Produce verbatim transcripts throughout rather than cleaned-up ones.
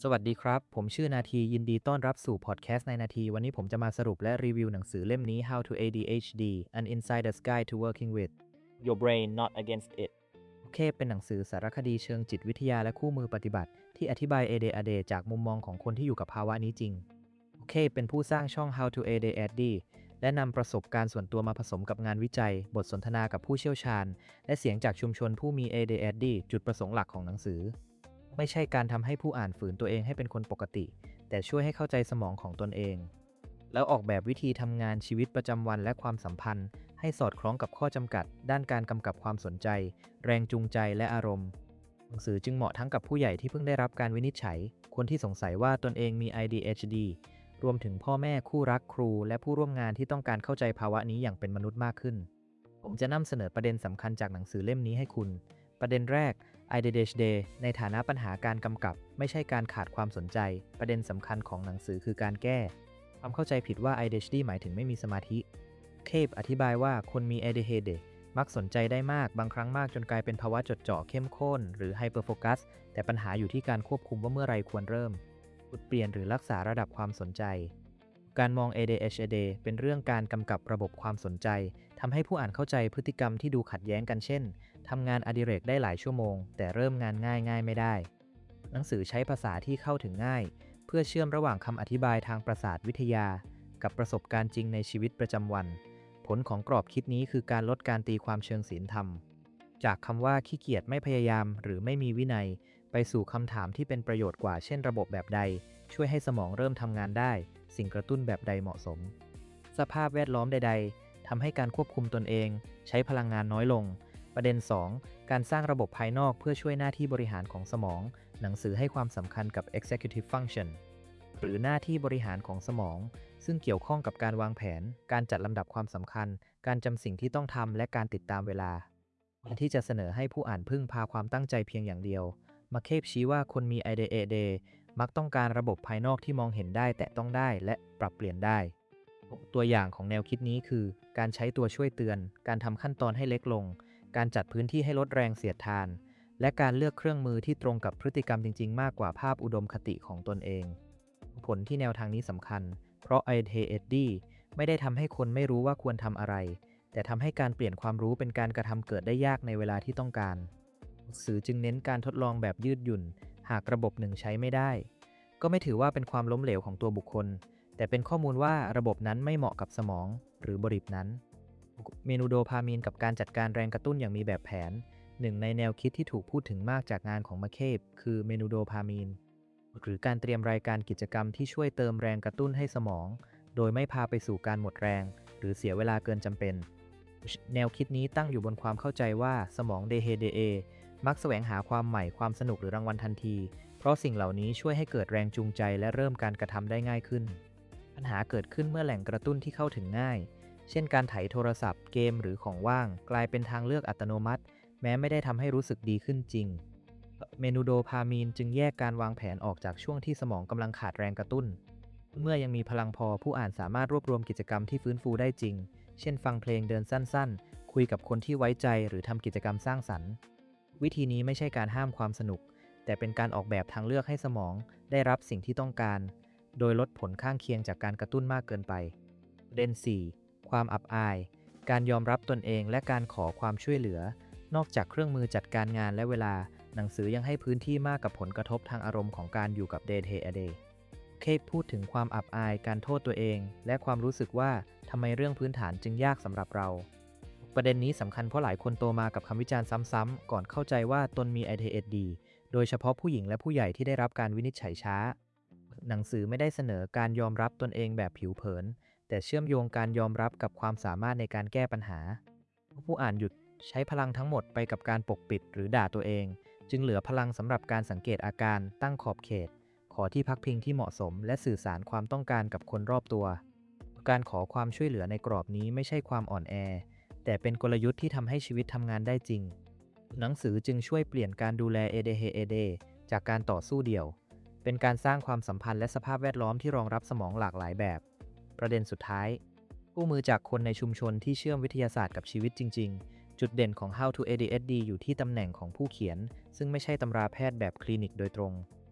สวัสดีครับผมชื่อนาทียินดีต้อนรับสู่พอดแคสต์ในนาทีวันนี้ผมจะมาสรุปและรีวิวหนังสือเล่มนี้ How to เอ ดี เอช ดี An Insider's Guide to Working with Your brain not against it โอเคเป็นหนังสือสารคดีเชิงจิตวิทยาและคู่มือปฏิบัติที่อธิบาย เอ ดี เอ ดี จากมุมมองของคนที่อยู่กับภาวะนี้จริงโอเคเป็นผู้สร้างช่อง How to เอ ดี เอ ดี และนำประสบการณ์ส่วนตัวมาผสมกับงานวิจัยบทสนทนากับผู้เชี่ยวชาญและเสียงจากชุมชนผู้มี เอ ดี เอ ดี จุดประสงค์หลักของหนังสือไม่ใช่การทำให้ผู้อ่านฝืนตัวเองให้เป็นคนปกติแต่ช่วยให้เข้าใจสมองของตนเองแล้วออกแบบวิธีทำงานชีวิตประจำวันและความสัมพันธ์ให้สอดคล้องกับข้อจำกัดด้านการกำกับความสนใจแรงจูงใจและอารมณ์หนังสือจึงเหมาะทั้งกับผู้ใหญ่ที่เพิ่งได้รับการวินิจฉัยคนที่สงสัยว่าตนเองมี เอ ดี เอช ดี รวมถึงพ่อแม่คู่รักครูและผู้ร่วมงานที่ต้องการเข้าใจภาวะนี้อย่างเป็นมนุษย์มากขึ้นผมจะนำเสนอประเด็นสำคัญจากหนังสือเล่มนี้ให้คุณประเด็นแรก เอ ดี เอช ดี ในฐานะปัญหาการกำกับไม่ใช่การขาดความสนใจประเด็นสำคัญของหนังสือคือการแก้ความเข้าใจผิดว่า เอ ดี เอช ดี หมายถึงไม่มีสมาธิเคปอธิบายว่าคนมี เอ ดี เอช ดี มักสนใจได้มากบางครั้งมากจนกลายเป็นภาวะจดจ่อเข้มข้นหรือไฮเปอร์โฟกัสแต่ปัญหาอยู่ที่การควบคุมว่าเมื่อไรควรเริ่มจุดเปลี่ยนหรือรักษาระดับความสนใจการมอง เอ ดี เอช ดี เป็นเรื่องการกำกับระบบความสนใจทำให้ผู้อ่านเข้าใจพฤติกรรมที่ดูขัดแย้งกันเช่นทำงานอดิเรกได้หลายชั่วโมงแต่เริ่มงานง่ายง่ายไม่ได้หนังสือใช้ภาษาที่เข้าถึงง่ายเพื่อเชื่อมระหว่างคำอธิบายทางประสาทวิทยากับประสบการณ์จริงในชีวิตประจำวันผลของกรอบคิดนี้คือการลดการตีความเชิงศีลธรรมจากคำว่าขี้เกียจไม่พยายามหรือไม่มีวินัยไปสู่คำถามที่เป็นประโยชน์กว่าเช่นระบบแบบใดช่วยให้สมองเริ่มทำงานได้สิ่งกระตุ้นแบบใดเหมาะสมสภาพแวดล้อมใดๆทำให้การควบคุมตนเองใช้พลังงานน้อยลงประเด็น สอง การสร้างระบบภายนอกเพื่อช่วยหน้าที่บริหารของสมองหนังสือให้ความสำคัญกับ executive function หรือหน้าที่บริหารของสมองซึ่งเกี่ยวข้องกับการวางแผนการจัดลำดับความสำคัญการจำสิ่งที่ต้องทำและการติดตามเวลาที่จะเสนอให้ผู้อ่านพึ่งพาความตั้งใจเพียงอย่างเดียวมาเคปชี้ว่าคนมี เอ ดี เอ ดี มักต้องการระบบภายนอกที่มองเห็นได้แตะต้องได้และปรับเปลี่ยนได้ตัวอย่างของแนวคิดนี้คือการใช้ตัวช่วยเตือนการทำขั้นตอนให้เล็กลงการจัดพื้นที่ให้ลดแรงเสียดทานและการเลือกเครื่องมือที่ตรงกับพฤติกรรมจริงๆมากกว่าภาพอุดมคติของตนเองผลที่แนวทางนี้สำคัญเพราะ เอ ดี เอช ดี ไม่ได้ทำให้คนไม่รู้ว่าควรทำอะไรแต่ทำให้การเปลี่ยนความรู้เป็นการกระทำเกิดได้ยากในเวลาที่ต้องการหนังสือจึงเน้นการทดลองแบบยืดหยุ่นหากระบบหนึ่งใช้ไม่ได้ก็ไม่ถือว่าเป็นความล้มเหลวของตัวบุคคลแต่เป็นข้อมูลว่าระบบนั้นไม่เหมาะกับสมองหรือบริบนั้นเมนูโดพามีนกับการจัดการแรงกระตุ้นอย่างมีแบบแผนหนึ่งในแนวคิดที่ถูกพูดถึงมากจากงานของมาเคปคือเมนูโดพามีนหรือการเตรียมรายการกิจกรรมที่ช่วยเติมแรงกระตุ้นให้สมองโดยไม่พาไปสู่การหมดแรงหรือเสียเวลาเกินจำเป็นแนวคิดนี้ตั้งอยู่บนความเข้าใจว่าสมองเดเฮเดเอมักแสวงหาความใหม่ความสนุกหรือรางวัลทันทีเพราะสิ่งเหล่านี้ช่วยให้เกิดแรงจูงใจและเริ่มการกระทำได้ง่ายขึ้นปัญหาเกิดขึ้นเมื่อแหล่งกระตุ้นที่เข้าถึงง่ายเช่นการไถโทรศัพท์เกมหรือของว่างกลายเป็นทางเลือกอัตโนมัติแม้ไม่ได้ทำให้รู้สึกดีขึ้นจริงเมนูโดพามีนจึงแยกการวางแผนออกจากช่วงที่สมองกำลังขาดแรงกระตุ้นเมื่อยังมีพลังพอผู้อ่านสามารถรวบรวมกิจกรรมที่ฟื้นฟูได้จริงเช่นฟังเพลงเดินสั้นๆคุยกับคนที่ไว้ใจหรือทำกิจกรรมสร้างสรรค์วิธีนี้ไม่ใช่การห้ามความสนุกแต่เป็นการออกแบบทางเลือกให้สมองได้รับสิ่งที่ต้องการโดยลดผลข้างเคียงจากการกระตุ้นมากเกินไปประเด็น สี่ ความอับอายการยอมรับตนเองและการขอความช่วยเหลือนอกจากเครื่องมือจัดการงานและเวลาหนังสือยังให้พื้นที่มากกับผลกระทบทางอารมณ์ของการอยู่กับ Day to Day เคปพูดถึงความอับอายการโทษตัวเองและความรู้สึกว่าทำไมเรื่องพื้นฐานจึงยากสำหรับเราประเด็นนี้สำคัญเพราะหลายคนโตมากับคำวิจารณ์ซ้ำๆก่อนเข้าใจว่าตนมี เอ ดี เอช ดี โดยเฉพาะผู้หญิงและผู้ใหญ่ที่ได้รับการวินิจฉัยช้าหนังสือไม่ได้เสนอการยอมรับตนเองแบบผิวเผินแต่เชื่อมโยงการยอมรับกับความสามารถในการแก้ปัญหาผู้อ่านหยุดใช้พลังทั้งหมดไปกับการปกปิดหรือด่าตัวเองจึงเหลือพลังสำหรับการสังเกตอาการตั้งขอบเขตขอที่พักพิงที่เหมาะสมและสื่อสารความต้องการกับคนรอบตัวการขอความช่วยเหลือในกรอบนี้ไม่ใช่ความอ่อนแอแต่เป็นกลยุทธ์ที่ทำให้ชีวิตทำงานได้จริงหนังสือจึงช่วยเปลี่ยนการดูแล เอ ดี เอ ดี จากการต่อสู้เดี่ยวเป็นการสร้างความสัมพันธ์และสภาพแวดล้อมที่รองรับสมองหลากหลายแบบประเด็นสุดท้ายคู่มือจากคนในชุมชนที่เชื่อมวิทยาศาสตร์กับชีวิตจริงๆจุดเด่นของ How to เอ ดี เอช ดี อยู่ที่ตำแหน่งของผู้เขียนซึ่งไม่ใช่ตำราแพทย์แบบคลินิกโดยตรง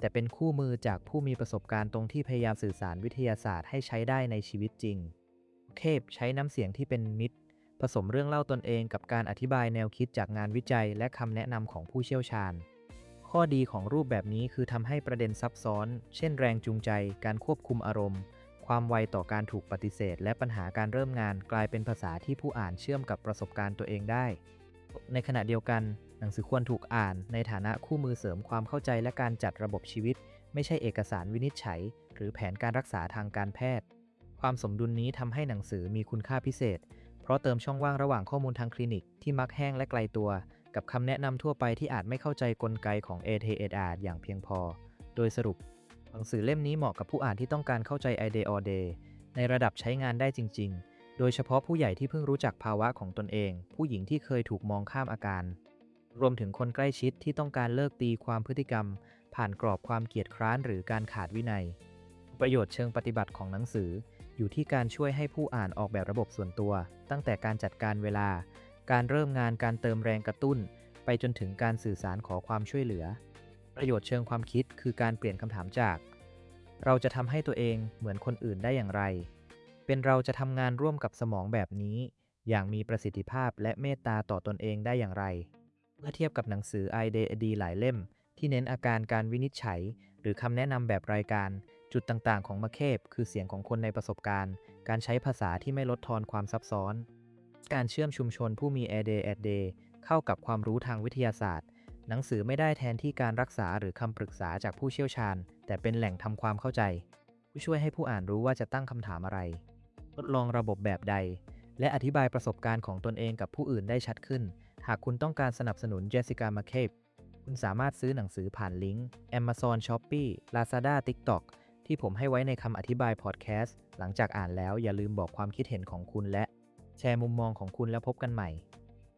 แต่เป็นคู่มือจากผู้มีประสบการณ์ตรงที่พยายามสื่อสารวิทยาศาสตร์ให้ใช้ได้ในชีวิตจริงเคปใช้น้ำเสียงที่เป็นมิตรผสมเรื่องเล่าตนเองกับการอธิบายแนวคิดจากงานวิจัยและคำแนะนำของผู้เชี่ยวชาญข้อดีของรูปแบบนี้คือทำให้ประเด็นซับซ้อนเช่นแรงจูงใจการควบคุมอารมณ์ความไวต่อการถูกปฏิเสธและปัญหาการเริ่มงานกลายเป็นภาษาที่ผู้อ่านเชื่อมกับประสบการณ์ตัวเองได้ในขณะเดียวกันหนังสือควรถูกอ่านในฐานะคู่มือเสริมความเข้าใจและการจัดระบบชีวิตไม่ใช่เอกสารวินิจฉัยหรือแผนการรักษาทางการแพทย์ความสมดุลนี้ทำให้หนังสือมีคุณค่าพิเศษเพราะเติมช่องว่างระหว่างข้อมูลทางคลินิกที่มักแห้งและไกลตัวกับคำแนะนำทั่วไปที่อาจไม่เข้าใจกลไกของ เอ ที เอ อาร์ อย่างเพียงพอโดยสรุปหนังสือเล่มนี้เหมาะกับผู้อ่านที่ต้องการเข้าใจ ไอ ดี All Day ในระดับใช้งานได้จริงๆโดยเฉพาะผู้ใหญ่ที่เพิ่งรู้จักภาวะของตนเองผู้หญิงที่เคยถูกมองข้ามอาการรวมถึงคนใกล้ชิดที่ต้องการเลิกตีความพฤติกรรมผ่านกรอบความเกียจคร้านหรือการขาดวินัยประโยชน์เชิงปฏิบัติของหนังสืออยู่ที่การช่วยให้ผู้อ่านออกแบบระบบส่วนตัวตั้งแต่การจัดการเวลาการเริ่มงานการเติมแรงกระตุ้นไปจนถึงการสื่อสารขอความช่วยเหลือประโยชน์เชิงความคิดคือการเปลี่ยนคำถามจากเราจะทำให้ตัวเองเหมือนคนอื่นได้อย่างไรเป็นเราจะทำงานร่วมกับสมองแบบนี้อย่างมีประสิทธิภาพและเมตตาต่อตนเองได้อย่างไรเมื่อเทียบกับหนังสือ ไอ ดี ดี หลายเล่มที่เน้นอาการการวินิจฉัยหรือคำแนะนำแบบรายการจุดต่างๆของมะเคปคือเสียงของคนในประสบการณ์การใช้ภาษาที่ไม่ลดทอนความซับซ้อนการเชื่อมชุมชนผู้มี เอ ดี เอ ดี เข้ากับความรู้ทางวิทยาศาสตร์หนังสือไม่ได้แทนที่การรักษาหรือคำปรึกษาจากผู้เชี่ยวชาญแต่เป็นแหล่งทำความเข้าใจผู้ช่วยให้ผู้อ่านรู้ว่าจะตั้งคำถามอะไรทดลองระบบแบบใดและอธิบายประสบการณ์ของตนเองกับผู้อื่นได้ชัดขึ้นหากคุณต้องการสนับสนุนเจสสิก้า มาเคปคุณสามารถซื้อหนังสือผ่านลิงก์ Amazon Shopee Lazada TikTok ที่ผมให้ไว้ในคำอธิบายพอดแคสต์หลังจากอ่านแล้วอย่าลืมบอกความคิดเห็นของคุณและแชร์มุมมองของคุณแล้วพบกันใหม่